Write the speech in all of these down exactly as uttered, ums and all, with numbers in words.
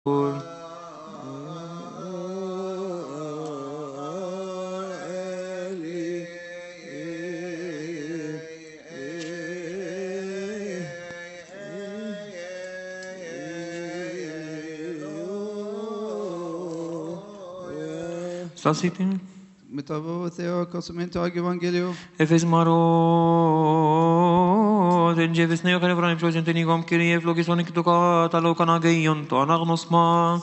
Sasitin. Metabo Theo Cosmento Evangelium. Efes marot en jeves neo kare vrani projen tenigom kiri eflogisonik to ka talo kana geion to anagnos ma.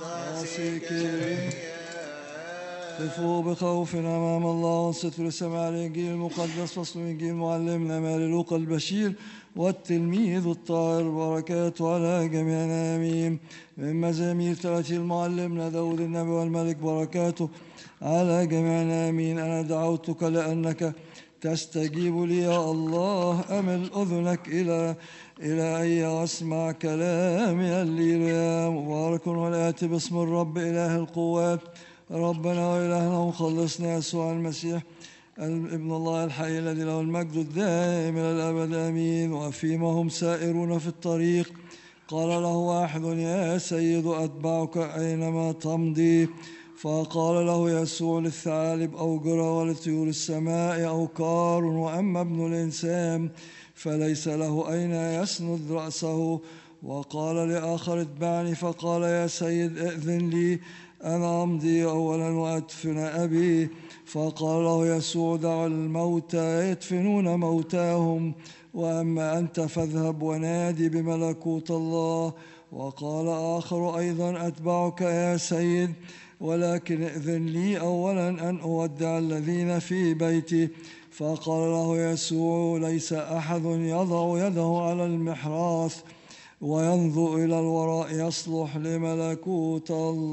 قفوا بخوف أمام الله وانصت في السماع الإنجيل المقدس فصل الإنجيل معلمنا مالوق البشير والتلميذ الطاهر بركاته على جميعنا آمين. من مزامير ترتيل معلمنا داود النبي والملك بركاته على جميعنا آمين. أنا دعوتك لأنك تستجيب لي يا الله، أمل أذنك إلى إلى أي أسمع كلامي الليل. مبارك والآتي باسم الرب إله القوات ربنا وإلهنا ومخلصنا يسوع المسيح ابن الله الحي الذي له المجد الدائم إلى الأبد آمين. وفيما هم سائرون في الطريق قال له واحد يا سيد أتبعك أينما تمضي، فقال له يسوع للثعالب أوجرة ولطيور السماء أوكار، وأما ابن الإنسان فليس له أين يسند رأسه. وقال لآخر اتبعني، فقال يا سيد ائذن لي أنا أمضي أولا وأدفن أبي. فقال له يسوع دع الموتى يدفنون موتاهم، وأما أنت فاذهب ونادي بملكوت الله. وقال آخر أيضا أتبعك يا سيد، ولكن ائذن لي أولا أن أودع الذين في بيتي. فقال له يسوع ليس أحد يضع يده على المحراث وينظر إلى الوراء يصلح لملكوت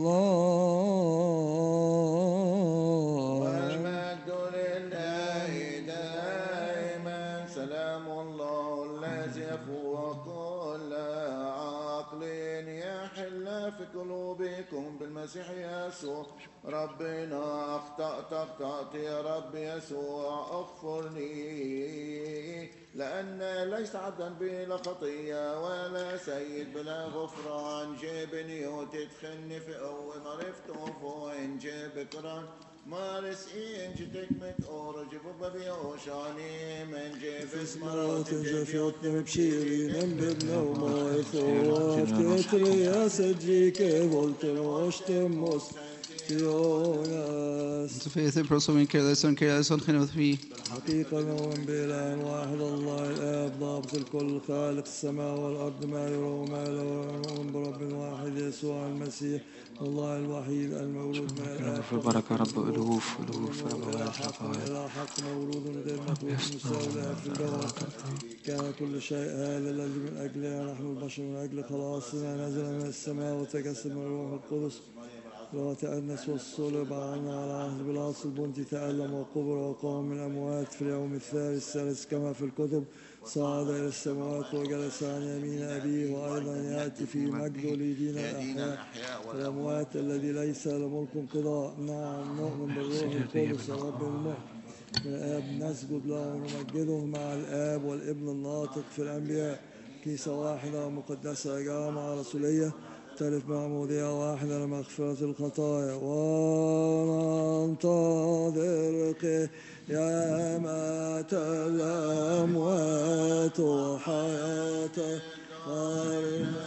الله. والمجد لله دائما. سلام الله الذي يفوق كل عقل يحل في قلوبكم بالمسيح يسوع ربنا. أخطأت أخطأت يا رب يسوع اغفر لي، لأن ليس عبدا بلا خطية ولا سيد بلا غفران. جبني وتدخلني في قوة معرفت وفوين جبكران مارس إن جتك متأور جبوب بيوشاني من جيب اسمرات جفيتني بشيرين بدنا وما يثوف تتري يا سجيك volten واشتم مستيوناس. Faith and prosperity, careless and careless on kind of three. حقيقة نؤمن بإله واحد الله الآب ضابط الكل خالق السماء والأرض ما يرى وما لا يرى. نؤمن برب واحد يسوع المسيح الله الوحيد المولود من الآب في بركة رب ألوف ألوف رب إلى حق إلى حق مولود غير مخلوق مساوي له في الجوهر. كان كل شيء هذا الذي من أجله نحن البشر من أجل خلاصنا نزل من السماء وتجسد من الروح القدس وتأنس والصلب عنا على عهد بلاطس البنطي، تألم وقبر وقام من الأموات في اليوم الثالث الثالث كما في الكتب، صعد إلى السماوات وجلس عن يمين أبيه، وأيضا يأتي في مجده ليدين الأحياء والأموات الذي ليس له ملك انقضاء. نعم نؤمن بالروح القدس الرب المحيي من الآب نسجد له ونمجده مع الآب والابن الناطق في الأنبياء، كنيسة واحدة ومقدسة جامعة رسولية تلف معمودية واحدة لمغفرة الخطايا، وننتظر قيامة الأموات وحياة القيامة.